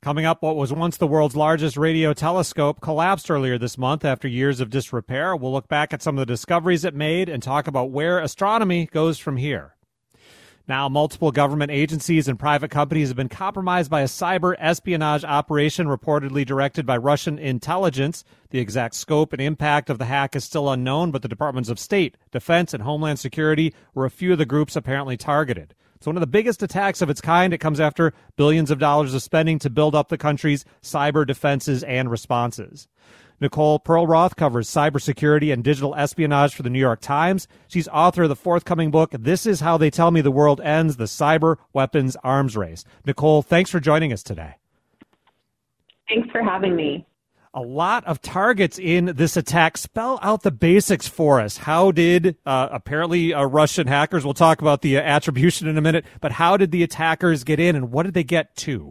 Coming up, what was once the world's largest radio telescope collapsed earlier this month after years of disrepair. We'll look back at some of the discoveries it made and talk about where astronomy goes from here. Now, multiple government agencies and private companies have been compromised by a cyber espionage operation reportedly directed by Russian intelligence. The exact scope and impact of the hack is still unknown, but the Departments of State, Defense, and Homeland Security were a few of the groups apparently targeted. It's one of the biggest attacks of its kind. It comes after billions of dollars of spending to build up the country's cyber defenses and responses. Nicole Perlroth covers cybersecurity and digital espionage for the New York Times. She's author of the forthcoming book, This Is How They Tell Me the World Ends, The Cyber Weapons Arms Race. Nicole, thanks for joining us today. Thanks for having me. A lot of targets in this attack. Spell out the basics for us. How did, apparently Russian hackers, we'll talk about the attribution in a minute, but how did the attackers get in and what did they get to?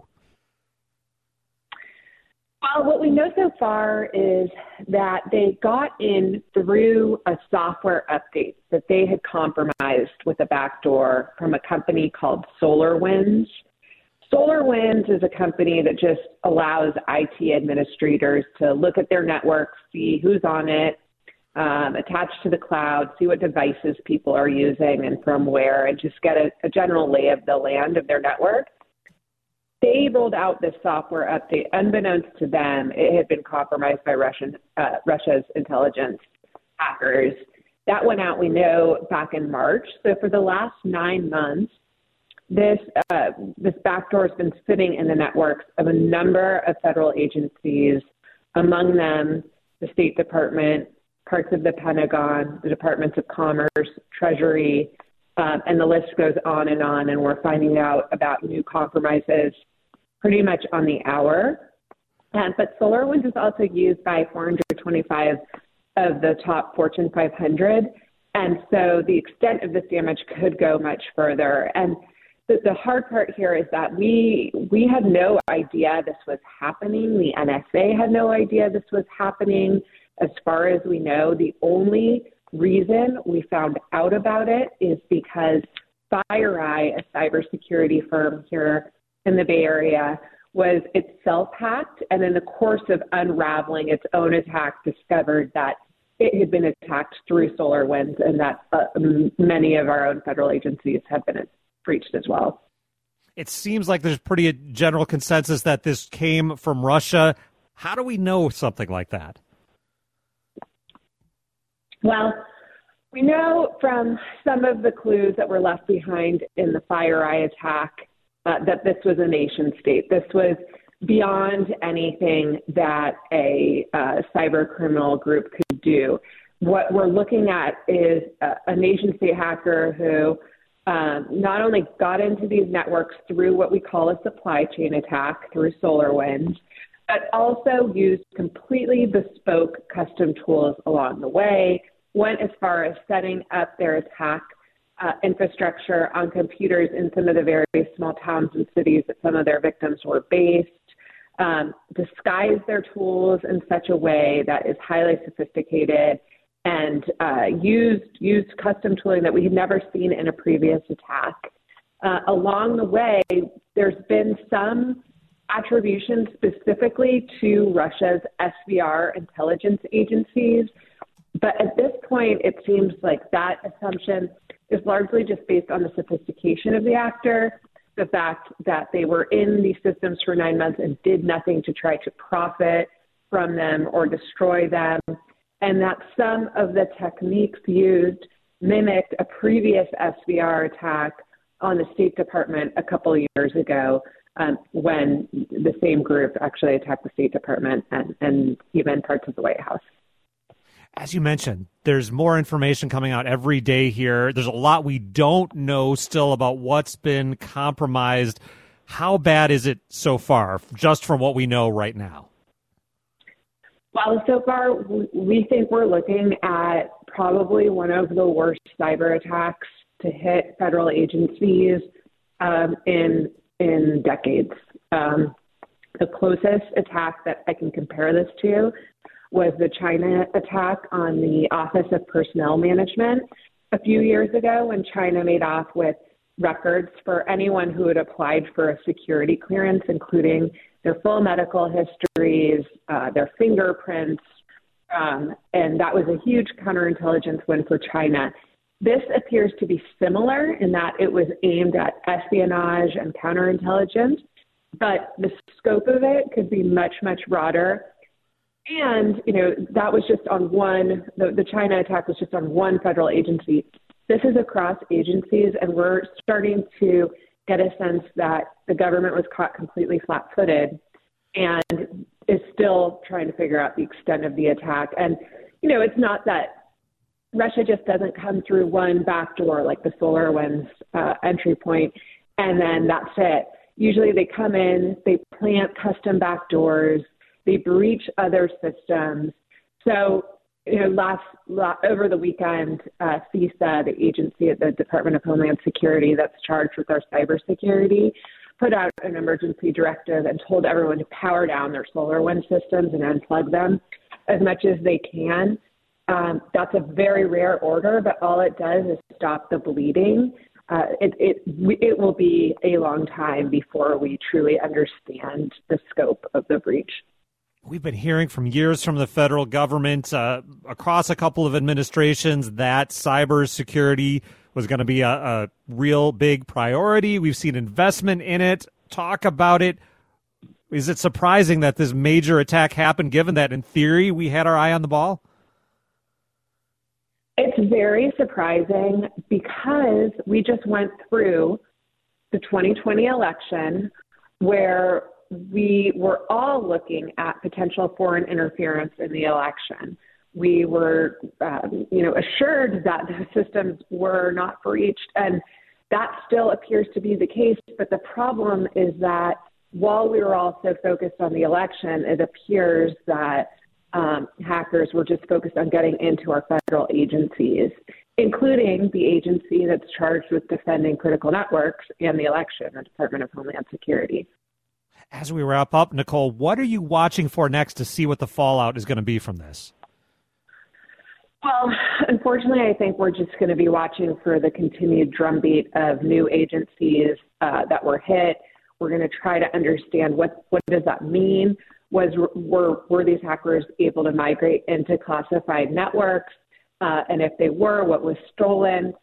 Well, what we know so far is that they got in through a software update that they had compromised with a backdoor from a company called SolarWinds. SolarWinds is a company that just allows IT administrators to look at their network, see who's on it, attached to the cloud, see what devices people are using and from where, and just get a general lay of the land of their network. They rolled out this software update. Unbeknownst to them, it had been compromised by Russia's intelligence hackers. That went out, we know, back in March. So for the last 9 months, this backdoor has been sitting in the networks of a number of federal agencies, among them the State Department, parts of the Pentagon, the Departments of Commerce, Treasury, and the list goes on, and we're finding out about new compromises pretty much on the hour. But SolarWinds is also used by 425 of the top Fortune 500. And so the extent of this damage could go much further. And the hard part here is that we had no idea this was happening. The NSA had no idea this was happening. As far as we know, the only reason we found out about it is because FireEye, a cybersecurity firm here in the Bay Area, was itself hacked, and in the course of unraveling its own attack, discovered that it had been attacked through SolarWinds, and that many of our own federal agencies have been breached as well. It seems like there's pretty general consensus that this came from Russia. How do we know something like that? Well, we know from some of the clues that were left behind in the FireEye attack that this was a nation state. This was beyond anything that a cyber criminal group could do. What we're looking at is a nation state hacker who not only got into these networks through what we call a supply chain attack through SolarWinds, but also used completely bespoke custom tools along the way, went as far as setting up their attack infrastructure on computers in some of the very small towns and cities that some of their victims were based, disguised their tools in such a way that is highly sophisticated, and used custom tooling that we had never seen in a previous attack. Along the way, there's been some attribution specifically to Russia's SVR intelligence agencies, but at this point, it seems like that assumption is largely just based on the sophistication of the actor, the fact that they were in these systems for 9 months and did nothing to try to profit from them or destroy them, and that some of the techniques used mimicked a previous SVR attack on the State Department a couple of years ago, when the same group actually attacked the State Department and even parts of the White House. As you mentioned, there's more information coming out every day here. There's a lot we don't know still about what's been compromised. How bad is it so far, just from what we know right now? Well, so far, we think we're looking at probably one of the worst cyber attacks to hit federal agencies in decades. The closest attack that I can compare this to was the China attack on the Office of Personnel Management a few years ago, when China made off with records for anyone who had applied for a security clearance, including their full medical histories, their fingerprints, and that was a huge counterintelligence win for China. This appears to be similar in that it was aimed at espionage and counterintelligence, but the scope of it could be much, much broader. And, that was just on one, the China attack was just on one federal agency. This is across agencies, and we're starting to get a sense that the government was caught completely flat-footed and is still trying to figure out the extent of the attack. And, it's not that Russia just doesn't come through one backdoor like the SolarWinds entry point, and then that's it. Usually they come in, they plant custom backdoors, they breach other systems. So, over the weekend, CISA, the agency at the Department of Homeland Security that's charged with our cybersecurity, put out an emergency directive and told everyone to power down their SolarWinds systems and unplug them as much as they can. That's a very rare order, but all it does is stop the bleeding. It will be a long time before we truly understand the scope of the breach. We've been hearing from years from the federal government across a couple of administrations that cybersecurity was going to be a real big priority. We've seen investment in it, talk about it. Is it surprising that this major attack happened, given that in theory we had our eye on the ball? It's very surprising because we just went through the 2020 election where we were all looking at potential foreign interference in the election. We were, assured that the systems were not breached, and that still appears to be the case. But the problem is that while we were all so focused on the election, it appears that hackers were just focused on getting into our federal agencies, including the agency that's charged with defending critical networks and the election, the Department of Homeland Security. As we wrap up, Nicole, what are you watching for next to see what the fallout is going to be from this? Well, unfortunately, I think we're just going to be watching for the continued drumbeat of new agencies that were hit. We're going to try to understand what does that mean. Were these hackers able to migrate into classified networks? And if they were, what was stolen?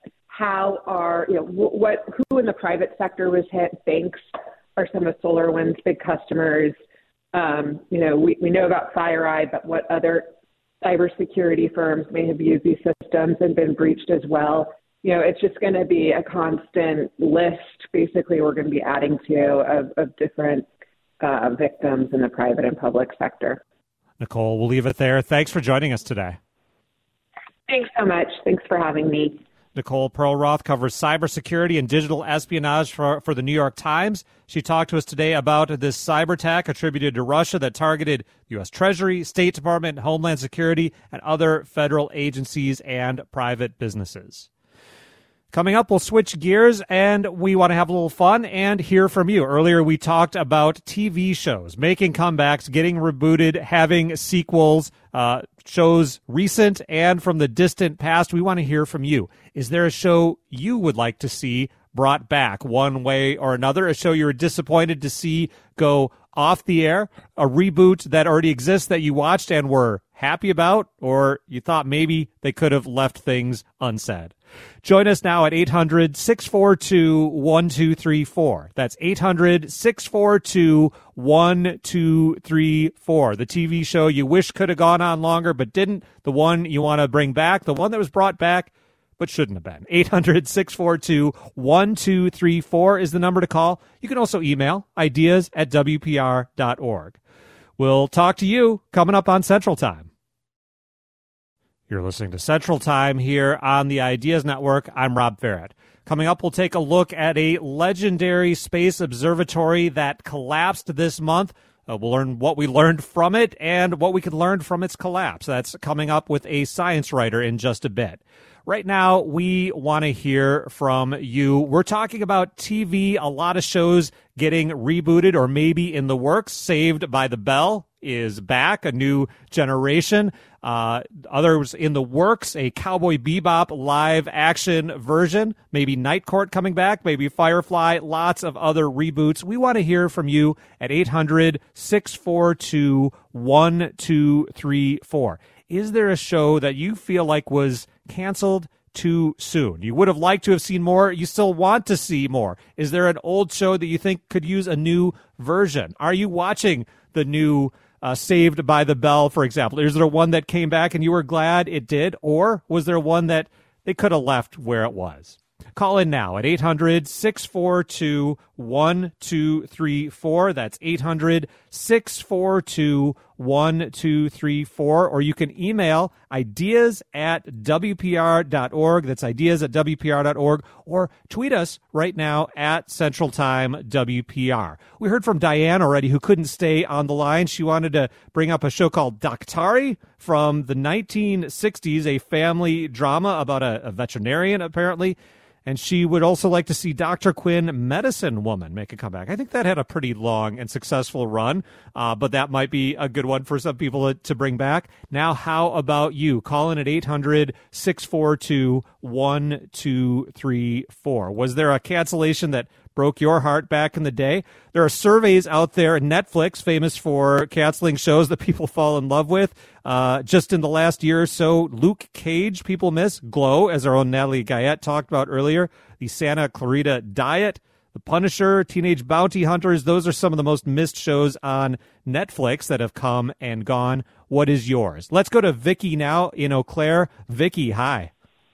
Who in the private sector was hit? Banks are some of SolarWinds' big customers. We know about FireEye, but what other cybersecurity firms may have used these systems and been breached as well? It's just going to be a constant list. Basically, we're going to be adding to of different victims in the private and public sector. Nicole, we'll leave it there. Thanks for joining us today. Thanks so much. Thanks for having me. Nicole Perlroth covers cybersecurity and digital espionage for the New York Times. She talked to us today about this cyber attack attributed to Russia that targeted the U.S. Treasury, State Department, Homeland Security, and other federal agencies and private businesses. Coming up, we'll switch gears, and we want to have a little fun and hear from you. Earlier, we talked about TV shows making comebacks, getting rebooted, having sequels, shows recent and from the distant past. We want to hear from you. Is there a show you would like to see brought back one way or another? A show you're disappointed to see go off the air? A reboot that already exists that you watched and were happy about? Or you thought maybe they could have left things unsaid? Join us now at 800-642-1234. That's 800-642-1234. The TV show you wish could have gone on longer but didn't. The one you want to bring back. The one that was brought back but shouldn't have been. 800-642-1234 is the number to call. You can also email ideas@wpr.org. We'll talk to you coming up on Central Time. You're listening to Central Time here on the Ideas Network. I'm Rob Farrett. Coming up, we'll take a look at a legendary space observatory that collapsed this month. We'll learn what we learned from it and what we could learn from its collapse. That's coming up with a science writer in just a bit. Right now, we want to hear from you. We're talking about TV, a lot of shows getting rebooted or maybe in the works. Saved by the Bell is back, a new generation. Others in the works, a Cowboy Bebop live action version, maybe Night Court coming back, maybe Firefly, lots of other reboots. We want to hear from you at 800-642-1234. Is there a show that you feel like was canceled too soon? You would have liked to have seen more. You still want to see more. Is there an old show that you think could use a new version? Are you watching the new Saved by the Bell, for example? Is there one that came back and you were glad it did? Or was there one that they could have left where it was? Call in now at 800-642-1234. That's 800-642-1234. Or you can email ideas@wpr.org. That's ideas@wpr.org. Or tweet us right now at Central Time WPR. We heard from Diane already, who couldn't stay on the line. She wanted to bring up a show called Daktari from the 1960s, a family drama about a veterinarian, apparently. And she would also like to see Dr. Quinn, Medicine Woman, make a comeback. I think that had a pretty long and successful run, but that might be a good one for some people to bring back. Now, how about you? Call in at 800-642-1234. Was there a cancellation that broke your heart back in the day? There are surveys out there. Netflix, famous for canceling shows that people fall in love with. Just in the last year or so, Luke Cage, people miss. Glow, as our own Natalie Guyette talked about earlier. The Santa Clarita Diet. The Punisher, Teenage Bounty Hunters. Those are some of the most missed shows on Netflix that have come and gone. What is yours? Let's go to Vicky now in Eau Claire. Vicky, hi.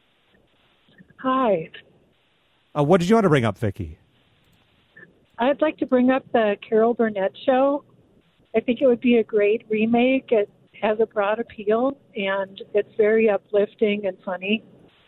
Hi. What did you want to bring up, Vicky? I'd like to bring up the Carol Burnett show. I think it would be a great remake. It has a broad appeal, and it's very uplifting and funny.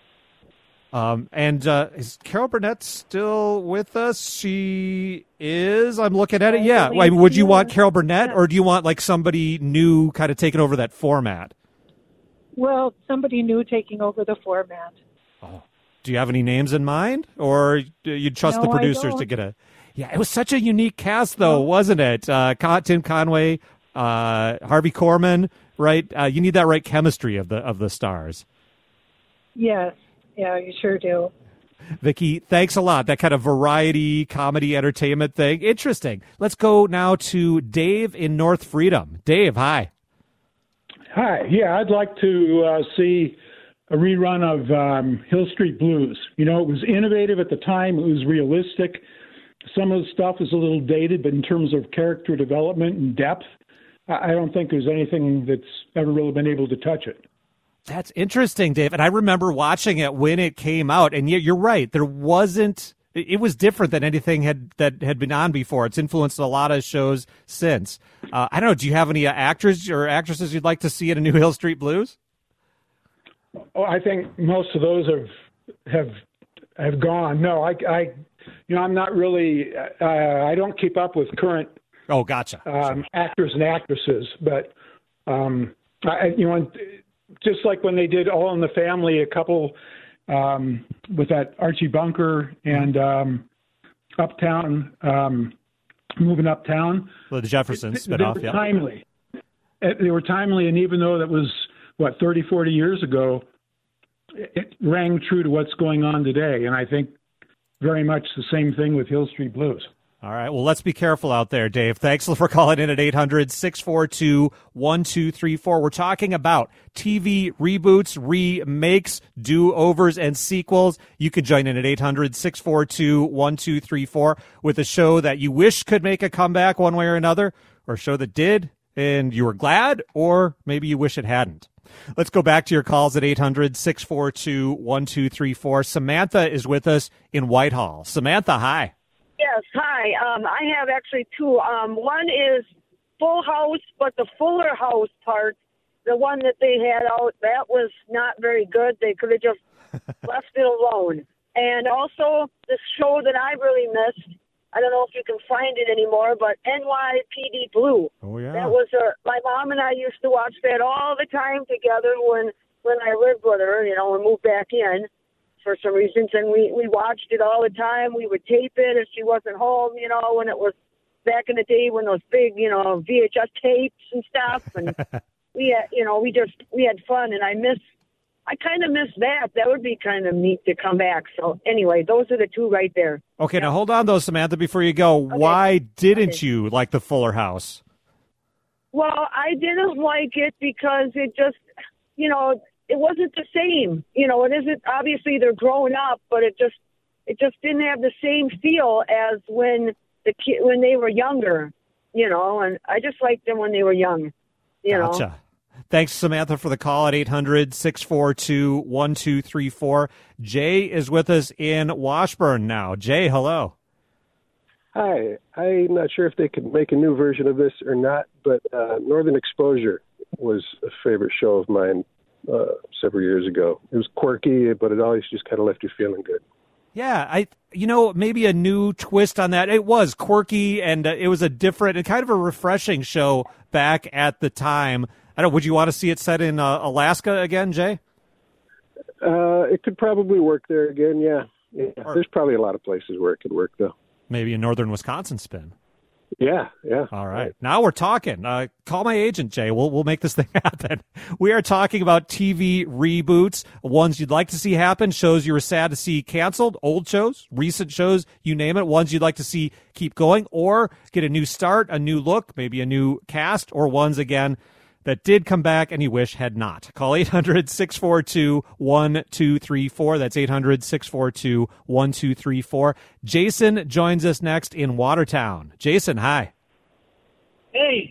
Is Carol Burnett still with us? She is. I'm looking at it. Yeah. Would you want Carol Burnett, or do you want like somebody new kind of taking over that format? Well, somebody new taking over the format. Oh. Do you have any names in mind, or do you trust the producers to get a... Yeah, it was such a unique cast, though, wasn't it? Tim Conway, Harvey Korman, right? You need that right chemistry of the stars. Yes, yeah, you sure do. Vicky, thanks a lot. That kind of variety, comedy, entertainment thing. Interesting. Let's go now to Dave in North Freedom. Dave, hi. Hi. Yeah, I'd like to see a rerun of Hill Street Blues. You know, it was innovative at the time. It was realistic. Some of the stuff is a little dated, but in terms of character development and depth, I don't think there's anything that's ever really been able to touch it. That's interesting, Dave. And I remember watching it when it came out. And you're right. There wasn't. It was different than anything that had been on before. It's influenced a lot of shows since. I don't know. Do you have any actors or actresses you'd like to see in a new Hill Street Blues? Oh, I think most of those have gone. No, I'm not really. I don't keep up with current. Oh, gotcha. Actors and actresses, but just like when they did All in the Family, a couple with that Archie Bunker and Uptown, Moving Uptown. Well, the Jeffersons spinoff. They were timely. They were timely, and even though that was 30, 40 years ago, it rang true to what's going on today, and I think very much the same thing with Hill Street Blues. All right. Well, let's be careful out there, Dave. Thanks for calling in at 800-642-1234. We're talking about TV reboots, remakes, do-overs, and sequels. You can join in at 800-642-1234 with a show that you wish could make a comeback one way or another, or a show that did and you were glad, or maybe you wish it hadn't. Let's go back to your calls at 800-642-1234. Samantha is with us in Whitehall. Samantha, hi. Yes, hi. I have actually two. One is Full House, but the Fuller House part, the one that they had out, that was not very good. They could have just left it alone. And also the show that I really missed, I don't know if you can find it anymore, but NYPD Blue. Oh, yeah. That was my mom and I used to watch that all the time together when I lived with her, and moved back in for some reasons, and we watched it all the time. We would tape it if she wasn't home, when it was back in the day when those big, VHS tapes and stuff, and we had fun, and I kind of miss that. That would be kind of neat to come back. So anyway, those are the two right there. Okay, now hold on though, Samantha, before you go. Okay. Why didn't you like the Fuller House? Well, I didn't like it because it just, it wasn't the same. It isn't, obviously they're growing up, but it just didn't have the same feel as when they were younger, and I just liked them when they were young, Gotcha. Thanks, Samantha, for the call at 800-642-1234. Jay is with us in Washburn now. Jay, hello. Hi. I'm not sure if they could make a new version of this or not, but Northern Exposure was a favorite show of mine several years ago. It was quirky, but it always just kind of left you feeling good. Yeah, maybe a new twist on that. It was quirky, and it was a different and kind of a refreshing show back at the time. I don't know, would you want to see it set in Alaska again, Jay? It could probably work there again, yeah. There's probably a lot of places where it could work, though. Maybe a northern Wisconsin spin. Yeah. All right. Now we're talking. Call my agent, Jay. We'll make this thing happen. We are talking about TV reboots, ones you'd like to see happen, shows you were sad to see canceled, old shows, recent shows, you name it, ones you'd like to see keep going, or get a new start, a new look, maybe a new cast, or ones, again, that did come back and you wish had not. Call 800-642-1234. That's 800-642-1234. Jason joins us next in Watertown. Jason, hi. Hey,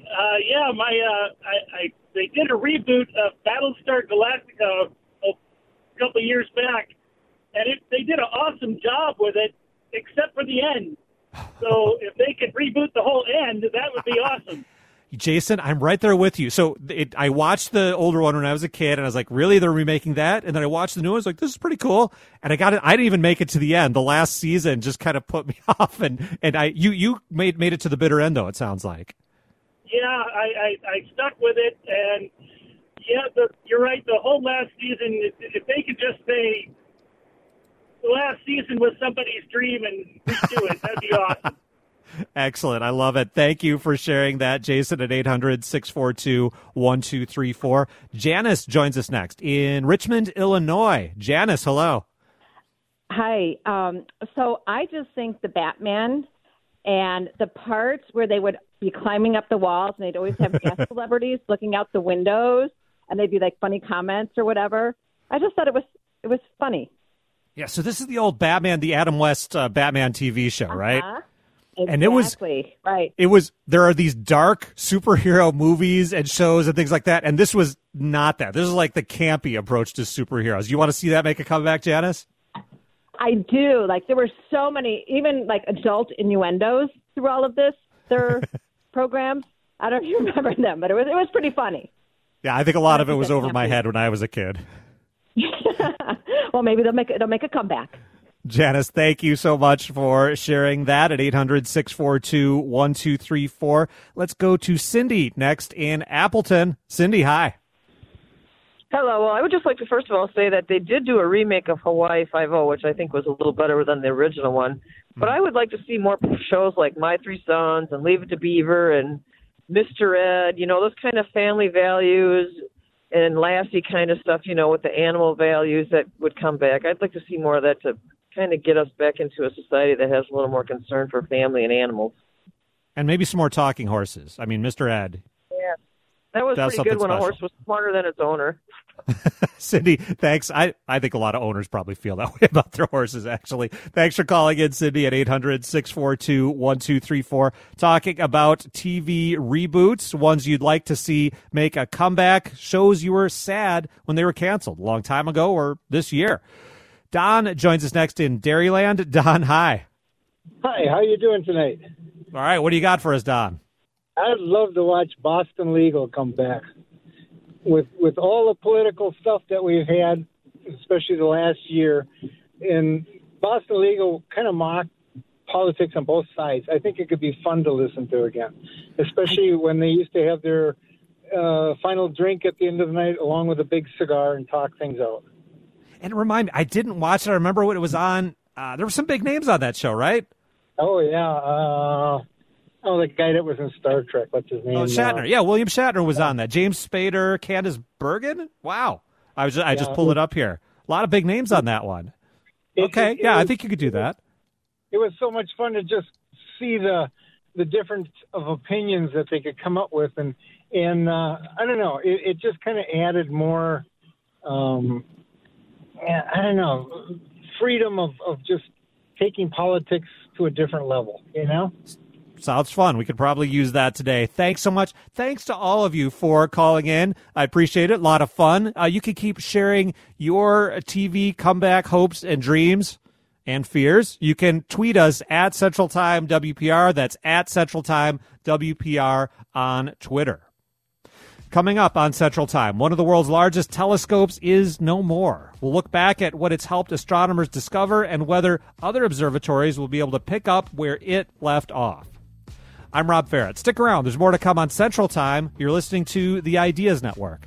they did a reboot of Battlestar Galactica a couple of years back, and they did an awesome job with it, except for the end. So if they could reboot the whole end, that would be awesome. Jason, I'm right there with you. So I watched the older one when I was a kid, and I was like, really? They're remaking that? And then I watched the new one. I was like, this is pretty cool. And I didn't even make it to the end. The last season just kind of put me off. And you made it to the bitter end, though, it sounds like. Yeah, I stuck with it. And, you're right. The whole last season, if they could just say the last season was somebody's dream and redo it, that'd be awesome. Excellent. I love it. Thank you for sharing that, Jason, at 800-642-1234. Janice joins us next in Richmond, Illinois. Janice, hello. Hi. So I just think the Batman and the parts where they would be climbing up the walls and they'd always have guest celebrities looking out the windows and they'd be like funny comments or whatever. I just thought it was funny. Yeah, so this is the old Batman, the Adam West Batman TV show, right? Exactly. And it was right. There are these dark superhero movies and shows and things like that, and this was not that. This is like the campy approach to superheroes. You want to see that make a comeback, Janice? I do. Like, there were so many, even like adult innuendos through all of this. Their programs. I don't know if you remember them, but it was pretty funny. Yeah, I think a lot of it was over my head when I was a kid. Well, maybe they'll make a comeback. Janice, thank you so much for sharing that at 800-642-1234. Let's go to Cindy next in Appleton. Cindy, hi. Hello. Well, I would just like to first of all say that they did do a remake of Hawaii Five-0, which I think was a little better than the original one. But I would like to see more shows like My Three Sons and Leave It to Beaver and Mr. Ed, those kind of family values and Lassie kind of stuff, with the animal values that would come back. I'd like to see more of that to kind of get us back into a society that has a little more concern for family and animals. And maybe some more talking horses. I mean, Mr. Ed. Yeah. That was pretty good when a horse was smarter than its owner. Cindy, thanks. I think a lot of owners probably feel that way about their horses, actually. Thanks for calling in, Cindy, at 800-642-1234. Talking about TV reboots, ones you'd like to see make a comeback, shows you were sad when they were canceled a long time ago or this year. Don joins us next in Dairyland. Don, hi. Hi, how you doing tonight? All right, what do you got for us, Don? I'd love to watch Boston Legal come back. With all the political stuff that we've had, especially the last year, and Boston Legal kind of mocked politics on both sides. I think it could be fun to listen to again, especially when they used to have their final drink at the end of the night along with a big cigar and talk things out. And remind me, I didn't watch it. I remember what it was on. There were some big names on that show, right? Oh, yeah. Oh, the guy that was in Star Trek. What's his name? Oh, Shatner. Yeah, William Shatner was on that. James Spader, Candace Bergen. Wow. I just pulled it up here. A lot of big names on that one. Okay, I think you could do that. It was so much fun to just see the difference of opinions that they could come up with, and I don't know, it just kind of added more, I don't know, freedom of just taking politics to a different level, you know? Sounds fun. We could probably use that today. Thanks so much. Thanks to all of you for calling in. I appreciate it. A lot of fun. You can keep sharing your TV comeback hopes and dreams and fears. You can tweet us at Central Time WPR. That's at Central Time WPR on Twitter. Coming up on Central Time, one of the world's largest telescopes is no more. We'll look back at what it's helped astronomers discover and whether other observatories will be able to pick up where it left off. I'm Rob Ferret. Stick around. There's more to come on Central Time. You're listening to the Ideas Network.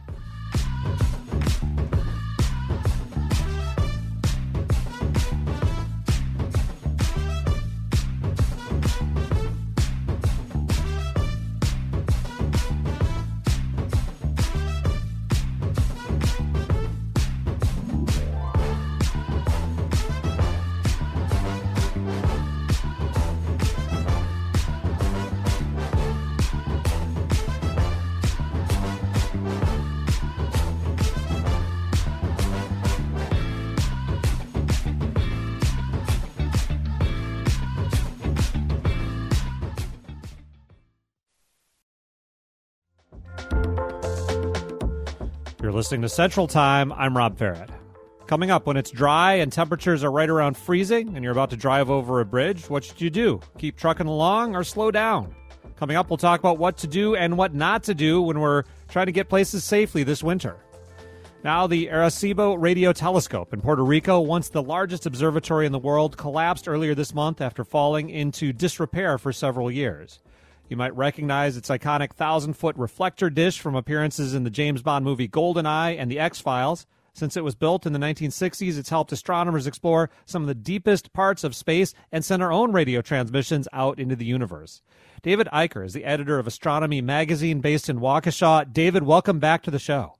You're listening to Central Time. I'm Rob Ferret. Coming up, when it's dry and temperatures are right around freezing and you're about to drive over a bridge, what should you do? Keep trucking along or slow down? Coming up, we'll talk about what to do and what not to do when we're trying to get places safely this winter. Now, the Arecibo Radio Telescope in Puerto Rico, once the largest observatory in the world, collapsed earlier this month after falling into disrepair for several years. You might recognize its iconic 1,000-foot reflector dish from appearances in the James Bond movie GoldenEye and The X-Files. Since it was built in the 1960s, it's helped astronomers explore some of the deepest parts of space and send our own radio transmissions out into the universe. David Eicher is the editor of Astronomy Magazine based in Waukesha. David, welcome back to the show.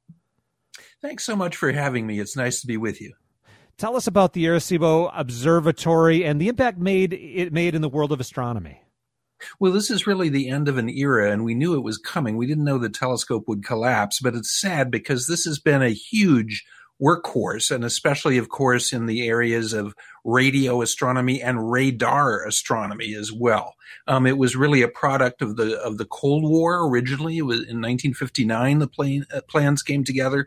Thanks so much for having me. It's nice to be with you. Tell us about the Arecibo Observatory and the impact it made in the world of astronomy. Well, this is really the end of an era, and we knew it was coming. We didn't know the telescope would collapse, but it's sad because this has been a huge workhorse, and especially, of course, in the areas of radio astronomy and radar astronomy as well. It was really a product of the Cold War originally. It was in 1959 the plans came together,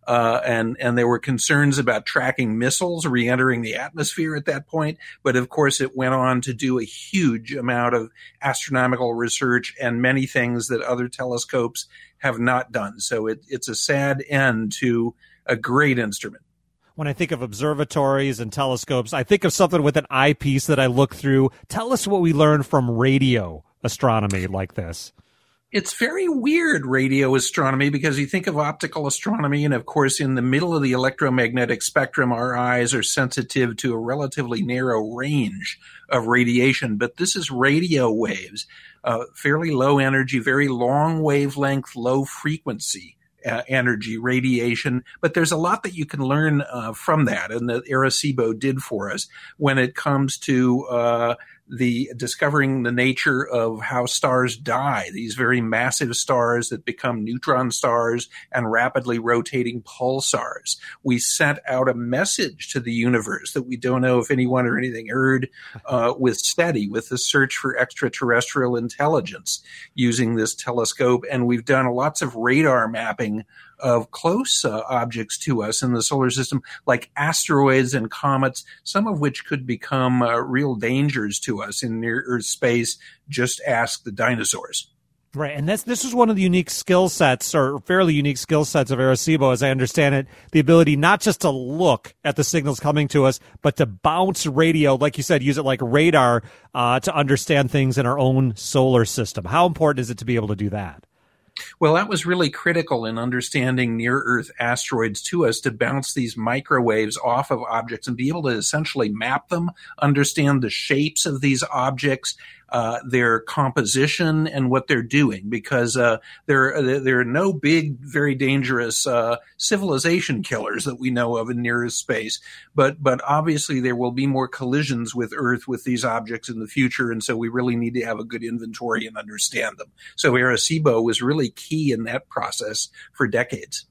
and there were concerns about tracking missiles re-entering the atmosphere at that point. But of course, it went on to do a huge amount of astronomical research and many things that other telescopes have not done. So it's a sad end to a great instrument. When I think of observatories and telescopes, I think of something with an eyepiece that I look through. Tell us what we learned from radio astronomy like this. It's very weird, radio astronomy, because you think of optical astronomy, and of course, in the middle of the electromagnetic spectrum, our eyes are sensitive to a relatively narrow range of radiation. But this is radio waves, fairly low energy, very long wavelength, low frequency energy radiation. But there's a lot that you can learn from that, and that Arecibo did for us when it comes to the discovering the nature of how stars die, these very massive stars that become neutron stars and rapidly rotating pulsars. We sent out a message to the universe that we don't know if anyone or anything heard with SETI, with the search for extraterrestrial intelligence using this telescope. And we've done lots of radar mapping of close objects to us in the solar system, like asteroids and comets, some of which could become real dangers to us in near-Earth space. Just ask the dinosaurs. Right, and this is one of the unique skill sets, or fairly unique skill sets of Arecibo, as I understand it, the ability not just to look at the signals coming to us, but to bounce radio, like you said, use it like radar to understand things in our own solar system. How important is it to be able to do that? Well, that was really critical in understanding near-Earth asteroids to us, to bounce these microwaves off of objects and be able to essentially map them, understand the shapes of these objects, their composition and what they're doing, because there are no big, very dangerous civilization killers that we know of in nearest space. But obviously there will be more collisions with Earth with these objects in the future, and so we really need to have a good inventory and understand them. So Arecibo was really key in that process for decades.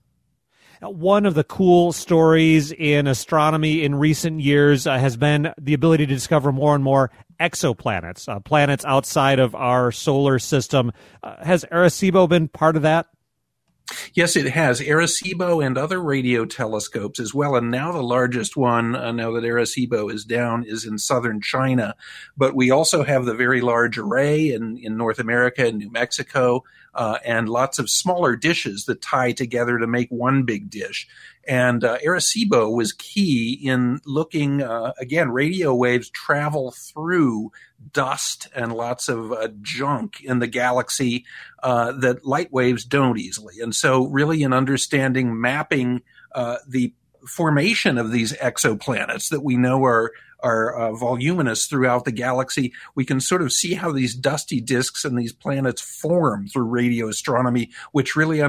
One of the cool stories in astronomy in recent years has been the ability to discover more and more exoplanets, planets outside of our solar system. Has Arecibo been part of that? Yes, it has. Arecibo and other radio telescopes as well. And now the largest one, now that Arecibo is down, is in southern China. But we also have the Very Large Array in North America and New Mexico, and lots of smaller dishes that tie together to make one big dish. And Arecibo was key in looking, again, radio waves travel through dust and lots of junk in the galaxy that light waves don't easily. And so really in understanding, mapping the formation of these exoplanets that we know are voluminous throughout the galaxy, we can sort of see how these dusty disks and these planets form through radio astronomy, which really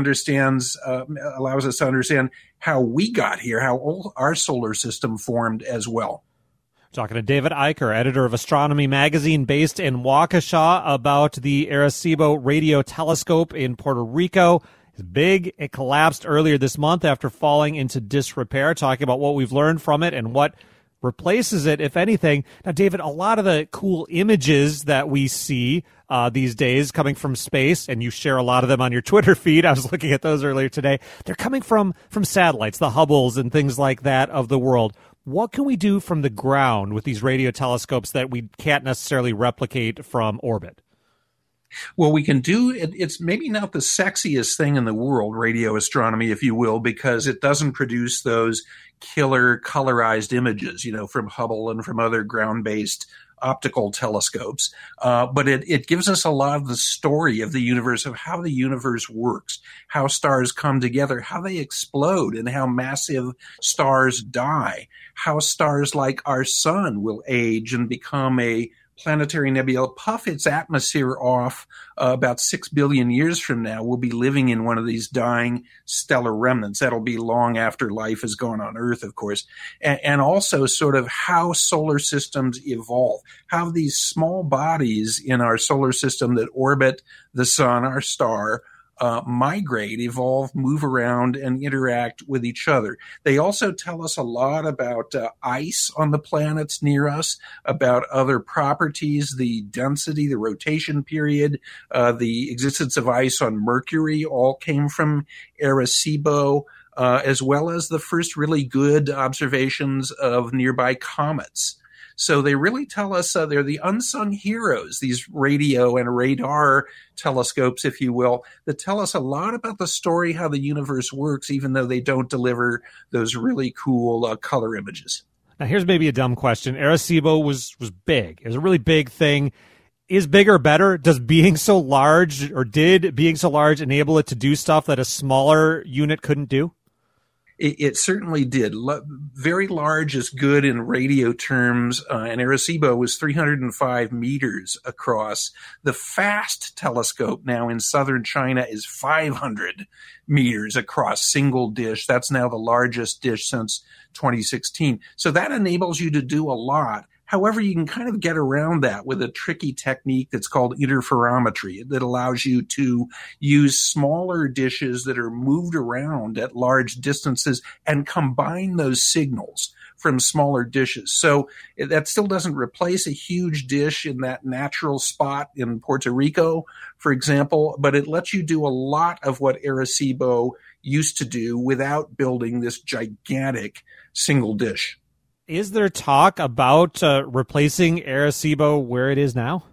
allows us to understand how we got here, how our solar system formed as well. Talking to David Eicher, editor of Astronomy Magazine based in Waukesha, about the Arecibo radio telescope in Puerto Rico. It's big. It collapsed earlier this month after falling into disrepair, talking about what we've learned from it and what replaces it, if anything. Now, David, a lot of the cool images that we see these days coming from space, and you share a lot of them on your Twitter feed. I was looking at those earlier today. They're coming from satellites, the Hubbles and things like that of the world. What can we do from the ground with these radio telescopes that we can't necessarily replicate from orbit? Well, we can do it. It's maybe not the sexiest thing in the world, radio astronomy, if you will, because it doesn't produce those killer colorized images, from Hubble and from other ground-based optical telescopes. But it gives us a lot of the story of the universe, of how the universe works, how stars come together, how they explode, and how massive stars die, how stars like our sun will age and become a planetary nebula, puff its atmosphere off about 6 billion years from now. We'll be living in one of these dying stellar remnants. That'll be long after life is gone on Earth, of course. And also sort of how solar systems evolve, how these small bodies in our solar system that orbit the sun, our star, migrate, evolve, move around, and interact with each other. They also tell us a lot about ice on the planets near us, about other properties, the density, the rotation period, the existence of ice on Mercury all came from Arecibo, as well as the first really good observations of nearby comets. So they really tell us they're the unsung heroes, these radio and radar telescopes, if you will, that tell us a lot about the story, how the universe works, even though they don't deliver those really cool color images. Now, here's maybe a dumb question. Arecibo was big. It was a really big thing. Is bigger better? Did being so large enable it to do stuff that a smaller unit couldn't do? It certainly did. Very large is good in radio terms, and Arecibo was 305 meters across. The FAST telescope now in southern China is 500 meters across, single dish. That's now the largest dish since 2016. So that enables you to do a lot. However, you can kind of get around that with a tricky technique that's called interferometry that allows you to use smaller dishes that are moved around at large distances and combine those signals from smaller dishes. So that still doesn't replace a huge dish in that natural spot in Puerto Rico, for example, but it lets you do a lot of what Arecibo used to do without building this gigantic single dish. Is there talk about replacing Arecibo where it is now?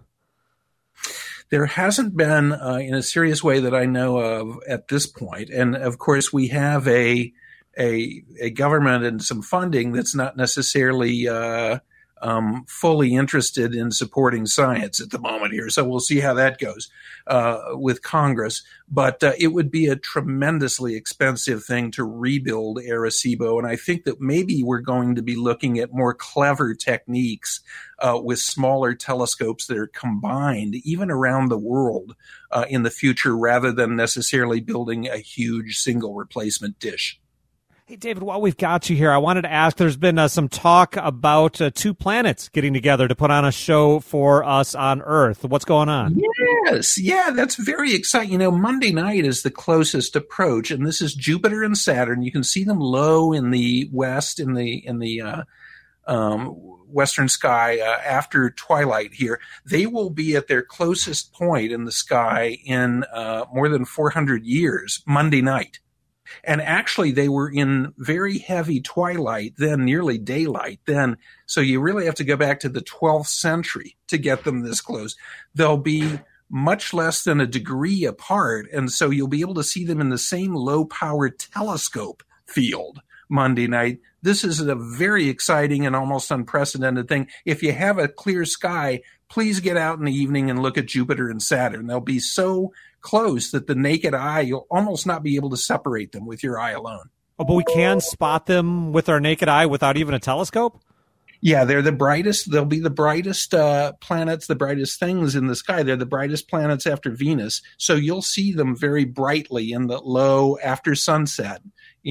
There hasn't been in a serious way that I know of at this point. And of course, we have a government and some funding that's not necessarily fully interested in supporting science at the moment here. So we'll see how that goes with Congress. But it would be a tremendously expensive thing to rebuild Arecibo. And I think that maybe we're going to be looking at more clever techniques with smaller telescopes that are combined, even around the world in the future, rather than necessarily building a huge single replacement dish. Hey, David, while we've got you here, I wanted to ask, there's been some talk about two planets getting together to put on a show for us on Earth. What's going on? Yes. Yeah, that's very exciting. Monday night is the closest approach, and this is Jupiter and Saturn. You can see them low in the west, in the western sky after twilight here. They will be at their closest point in the sky in more than 400 years, Monday night. And actually, they were in very heavy twilight then, nearly daylight then. So you really have to go back to the 12th century to get them this close. They'll be much less than a degree apart. And so you'll be able to see them in the same low-powered telescope field Monday night. This is a very exciting and almost unprecedented thing. If you have a clear sky, please get out in the evening and look at Jupiter and Saturn. They'll be so close that the naked eye, you'll almost not be able to separate them with your eye alone. Oh, but we can spot them with our naked eye without even a telescope? Yeah, they're the brightest. They'll be the brightest planets, the brightest things in the sky. They're the brightest planets after Venus. So you'll see them very brightly in the low after sunset.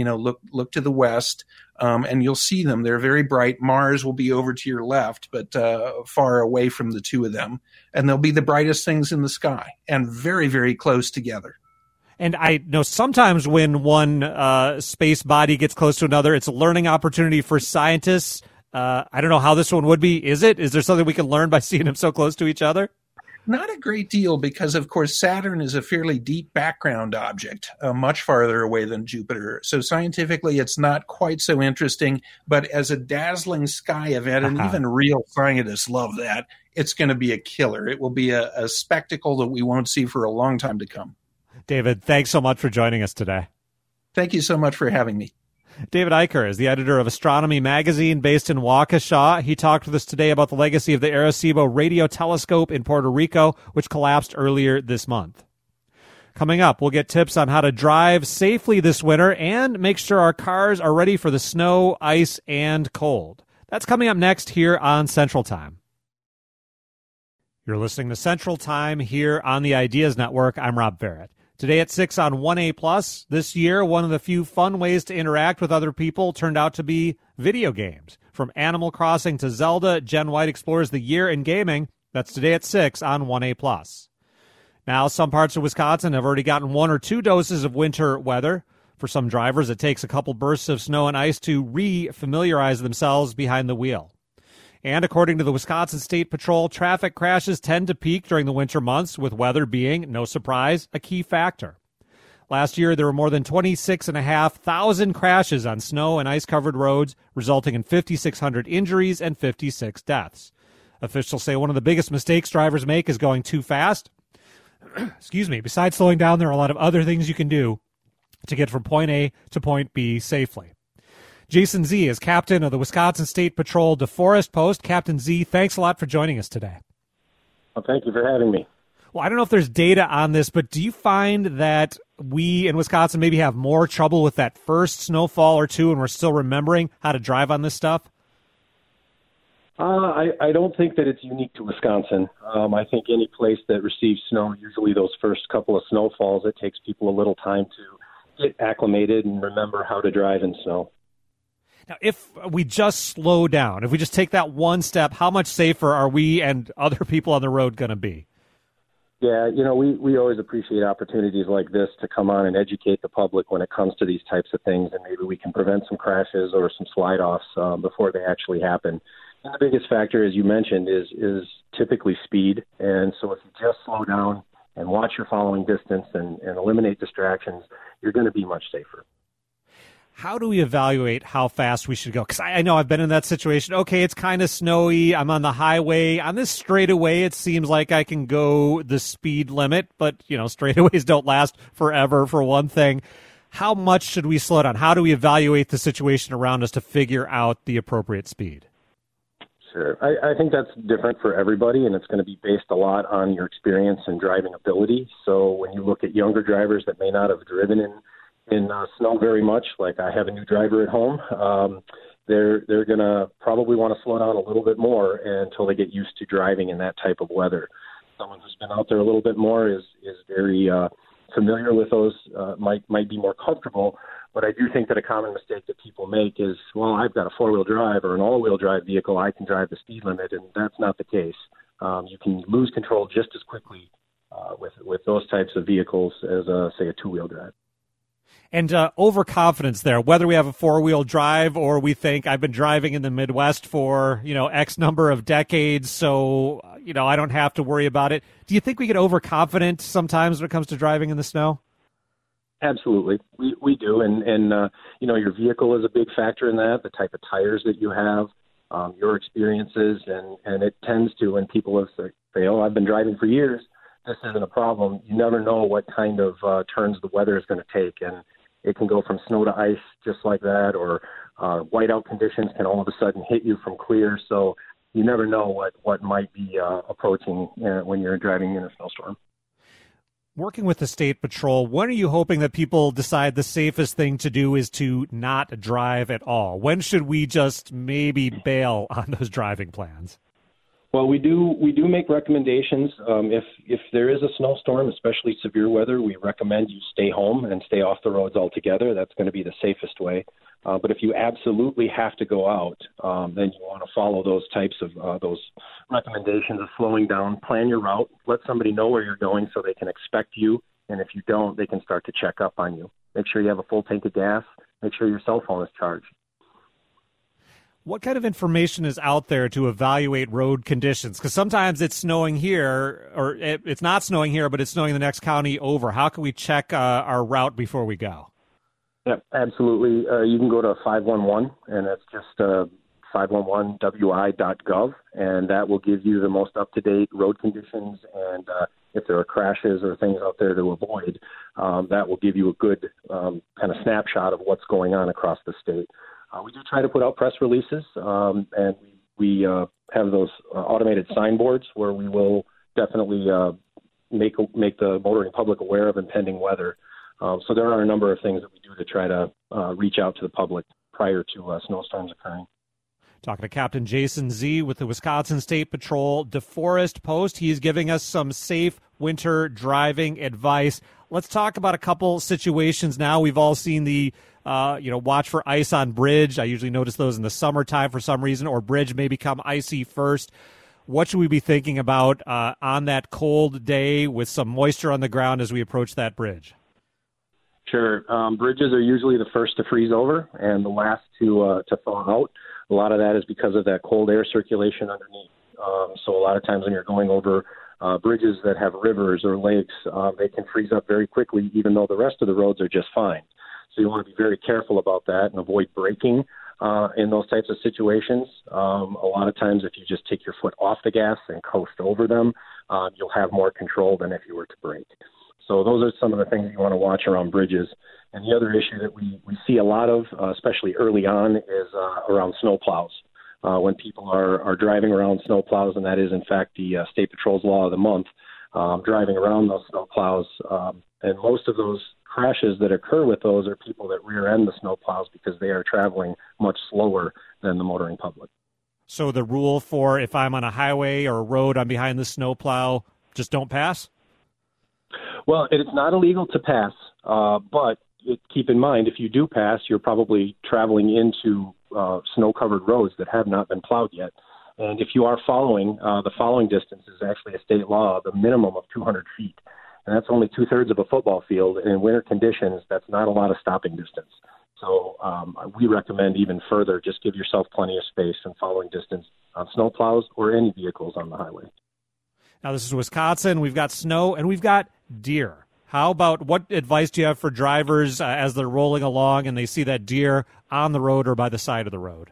Look to the west, and you'll see them. They're very bright. Mars will be over to your left, but far away from the two of them. And they'll be the brightest things in the sky and very, very close together. And I know sometimes when one space body gets close to another, it's a learning opportunity for scientists. I don't know how this one would be. Is it? Is there something we can learn by seeing them so close to each other? Not a great deal because, of course, Saturn is a fairly deep background object, much farther away than Jupiter. So scientifically, it's not quite so interesting. But as a dazzling sky event, and even real scientists love that, it's going to be a killer. It will be a spectacle that we won't see for a long time to come. David, thanks so much for joining us today. Thank you so much for having me. David Eicher is the editor of Astronomy Magazine based in Waukesha. He talked with us today about the legacy of the Arecibo radio telescope in Puerto Rico, which collapsed earlier this month. Coming up, we'll get tips on how to drive safely this winter and make sure our cars are ready for the snow, ice, and cold. That's coming up next here on Central Time. You're listening to Central Time here on the Ideas Network. I'm Rob Barrett. Today at 6 on 1A+, this year, one of the few fun ways to interact with other people turned out to be video games. From Animal Crossing to Zelda, Jen White explores the year in gaming. That's today at 6 on 1A+. Now, some parts of Wisconsin have already gotten 1 or 2 doses of winter weather. For some drivers, it takes a couple bursts of snow and ice to re-familiarize themselves behind the wheel. And according to the Wisconsin State Patrol, traffic crashes tend to peak during the winter months, with weather being, no surprise, a key factor. Last year, there were more than 26,500 crashes on snow and ice-covered roads, resulting in 5,600 injuries and 56 deaths. Officials say one of the biggest mistakes drivers make is going too fast. Excuse me. Besides slowing down, there are a lot of other things you can do to get from point A to point B safely. Jason Z is captain of the Wisconsin State Patrol DeForest Post. Captain Z, thanks a lot for joining us today. Well, thank you for having me. Well, I don't know if there's data on this, but do you find that we in Wisconsin maybe have more trouble with that first snowfall or two and we're still remembering how to drive on this stuff? I don't think that it's unique to Wisconsin. I think any place that receives snow, usually those first couple of snowfalls, it takes people a little time to get acclimated and remember how to drive in snow. Now, if we just slow down, if we just take that one step, how much safer are we and other people on the road going to be? Yeah, we always appreciate opportunities like this to come on and educate the public when it comes to these types of things, and maybe we can prevent some crashes or some slide-offs before they actually happen. And the biggest factor, as you mentioned, is typically speed. And so if you just slow down and watch your following distance and eliminate distractions, you're going to be much safer. How do we evaluate how fast we should go? Because I know I've been in that situation. Okay, it's kind of snowy. I'm on the highway. On this straightaway, it seems like I can go the speed limit. But, straightaways don't last forever, for one thing. How much should we slow down? How do we evaluate the situation around us to figure out the appropriate speed? Sure. I think that's different for everybody, and it's going to be based a lot on your experience and driving ability. So when you look at younger drivers that may not have driven in snow very much, like I have a new driver at home, they're going to probably want to slow down a little bit more until they get used to driving in that type of weather. Someone who's been out there a little bit more is very familiar with those, might be more comfortable. But I do think that a common mistake that people make is, well, I've got a four-wheel drive or an all-wheel drive vehicle, I can drive the speed limit, and that's not the case. You can lose control just as quickly with those types of vehicles as, say, a two-wheel drive. And overconfidence there, whether we have a four-wheel drive or we think I've been driving in the Midwest for, X number of decades, so, I don't have to worry about it. Do you think we get overconfident sometimes when it comes to driving in the snow? Absolutely. We do. And your vehicle is a big factor in that, the type of tires that you have, your experiences. And it tends to, when people say, oh, I've been driving for years, this isn't a problem. You never know what kind of turns the weather is going to take. And it can go from snow to ice just like that, or whiteout conditions can all of a sudden hit you from clear. So you never know what might be approaching when you're driving in a snowstorm. Working with the State Patrol, when are you hoping that people decide the safest thing to do is to not drive at all? When should we just maybe bail on those driving plans? Well, we do make recommendations. If there is a snowstorm, especially severe weather, we recommend you stay home and stay off the roads altogether. That's going to be the safest way. But if you absolutely have to go out, then you want to follow those types of those recommendations of slowing down. Plan your route. Let somebody know where you're going so they can expect you. And if you don't, they can start to check up on you. Make sure you have a full tank of gas. Make sure your cell phone is charged. What kind of information is out there to evaluate road conditions? Because sometimes it's snowing here, or it's not snowing here, but it's snowing in the next county over. How can we check our route before we go? Yeah, absolutely. You can go to 511, and that's just 511wi.gov, and that will give you the most up-to-date road conditions. And if there are crashes or things out there to avoid, that will give you a good kind of snapshot of what's going on across the state. We do try to put out press releases, and we have those automated signboards where we will definitely make the motoring public aware of impending weather. So there are a number of things that we do to try to reach out to the public prior to snowstorms occurring. Talking to Captain Jason Z with the Wisconsin State Patrol DeForest Post. He's giving us some safe winter driving advice. Let's talk about a couple situations now. We've all seen the watch for ice on bridge. I usually notice those in the summertime for some reason, or bridge may become icy first. What should we be thinking about on that cold day with some moisture on the ground as we approach that bridge? Sure. Bridges are usually the first to freeze over and the last to thaw out. A lot of that is because of that cold air circulation underneath. So a lot of times when you're going over bridges that have rivers or lakes, they can freeze up very quickly, even though the rest of the roads are just fine. So you want to be very careful about that and avoid braking in those types of situations. A lot of times if you just take your foot off the gas and coast over them, you'll have more control than if you were to brake. So those are some of the things you want to watch around bridges. And the other issue that we see a lot of, especially early on, is around snowplows. When people are driving around snowplows, and that is, in fact, the State Patrol's law of the month, driving around those snowplows. And most of those crashes that occur with those are people that rear-end the snowplows because they are traveling much slower than the motoring public. So the rule for if I'm on a highway or a road, I'm behind the snowplow, just don't pass? Well, it's not illegal to pass, but keep in mind, if you do pass, you're probably traveling into snow-covered roads that have not been plowed yet. And if you are following, the following distance is actually a state law, the minimum of 200 feet. And that's only two-thirds of a football field. And in winter conditions, that's not a lot of stopping distance. So we recommend even further, just give yourself plenty of space and following distance on snowplows or any vehicles on the highway. Now, this is Wisconsin. We've got snow and we've got deer. How about, what advice do you have for drivers as they're rolling along and they see that deer on the road or by the side of the road?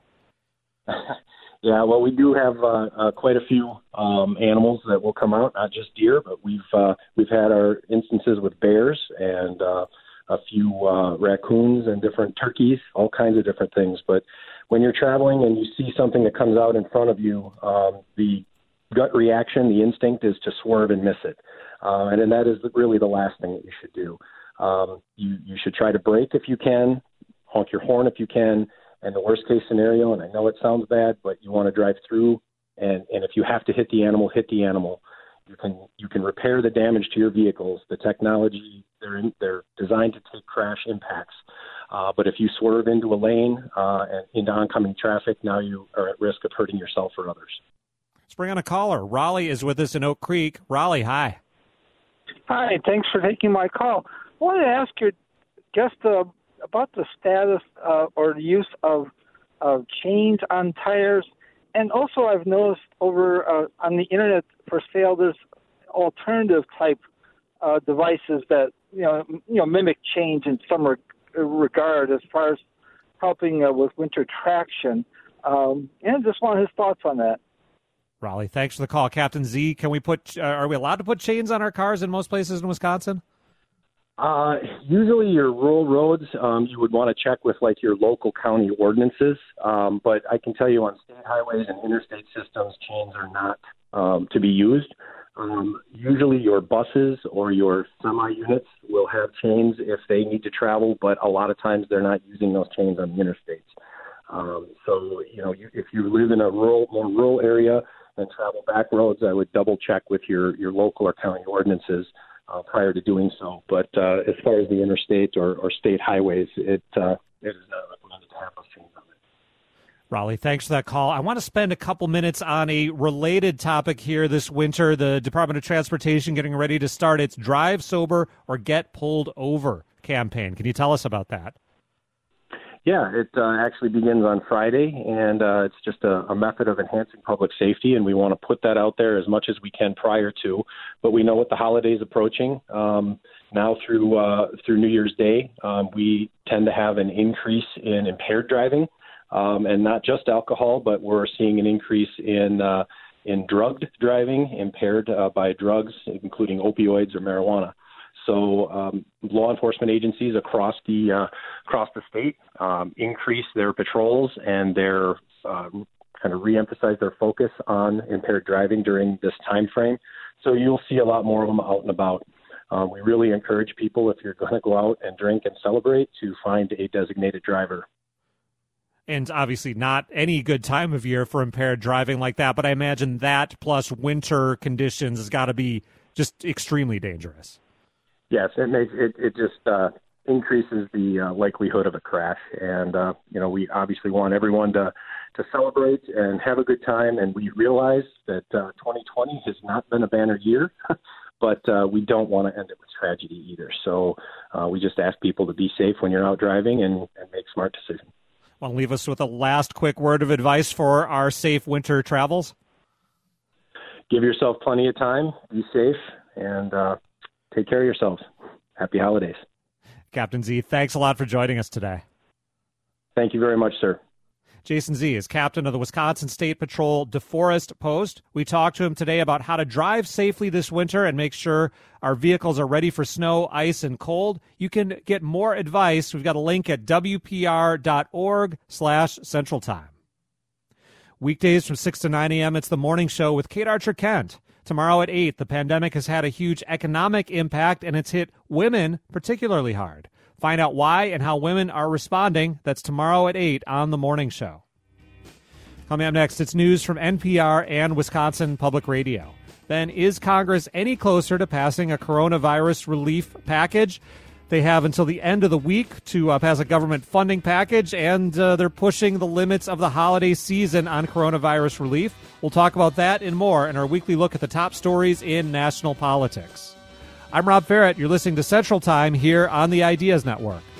Yeah, well, we do have quite a few animals that will come out, not just deer, but we've had our instances with bears and a few raccoons and different turkeys, all kinds of different things. But when you're traveling and you see something that comes out in front of you, the gut reaction, the instinct is to swerve and miss it. And then that is really the last thing that you should do. You should try to brake if you can, honk your horn if you can, and the worst case scenario, and I know it sounds bad, but you want to drive through, and if you have to hit the animal, hit the animal. You can repair the damage to your vehicles. The technology, they're designed to take crash impacts. But if you swerve into a lane and into oncoming traffic, now you are at risk of hurting yourself or others. Let's bring on a caller. Raleigh is with us in Oak Creek. Raleigh, hi. Hi, thanks for taking my call. I wanted to ask you just about the status or the use of chains on tires. And also I've noticed over on the internet for sale, there's alternative type devices that, mimic chains in some regard as far as helping with winter traction. And just want his thoughts on that. Raleigh, thanks for the call. Captain Z, are we allowed to put chains on our cars in most places in Wisconsin? Usually your rural roads, you would want to check with like your local county ordinances. But I can tell you on state highways and interstate systems, chains are not to be used. Usually your buses or your semi-units will have chains if they need to travel, but a lot of times they're not using those chains on the interstates. So, if you live in a more rural area and travel back roads, I would double check with your local or county ordinances prior to doing so. But as far as the interstate or state highways, it is not recommended to have those chains on it. Raleigh, thanks for that call. I want to spend a couple minutes on a related topic here this winter. The Department of Transportation getting ready to start its Drive Sober or Get Pulled Over campaign. Can you tell us about that? Yeah, it actually begins on Friday, and it's just a method of enhancing public safety, and we want to put that out there as much as we can prior to. But we know with the holidays approaching, now through New Year's Day, we tend to have an increase in impaired driving, and not just alcohol, but we're seeing an increase in drugged driving, impaired by drugs, including opioids or marijuana. So law enforcement agencies across the state increase their patrols and their kind of reemphasize their focus on impaired driving during this time frame. So you'll see a lot more of them out and about. We really encourage people, if you're going to go out and drink and celebrate, to find a designated driver. And obviously not any good time of year for impaired driving like that, but I imagine that plus winter conditions has got to be just extremely dangerous. Yes, it just increases the likelihood of a crash, and we obviously want everyone to celebrate and have a good time. And we realize that 2020 has not been a banner year, but we don't want to end it with tragedy either. So we just ask people to be safe when you're out driving and make smart decisions. Want to leave us with a last quick word of advice for our safe winter travels? Give yourself plenty of time, be safe, and take care of yourselves. Happy holidays. Captain Z, thanks a lot for joining us today. Thank you very much, sir. Jason Z is captain of the Wisconsin State Patrol DeForest Post. We talked to him today about how to drive safely this winter and make sure our vehicles are ready for snow, ice, and cold. You can get more advice. We've got a link at wpr.org/Central Time. Weekdays from 6 to 9 a.m., it's the morning show with Kate Archer-Kent. Tomorrow at 8, the pandemic has had a huge economic impact, and it's hit women particularly hard. Find out why and how women are responding. That's tomorrow at 8 on The Morning Show. Coming up next, it's news from NPR and Wisconsin Public Radio. Then, is Congress any closer to passing a coronavirus relief package? They have until the end of the week to pass a government funding package, and they're pushing the limits of the holiday season on coronavirus relief. We'll talk about that and more in our weekly look at the top stories in national politics. I'm Rob Ferrett. You're listening to Central Time here on the Ideas Network.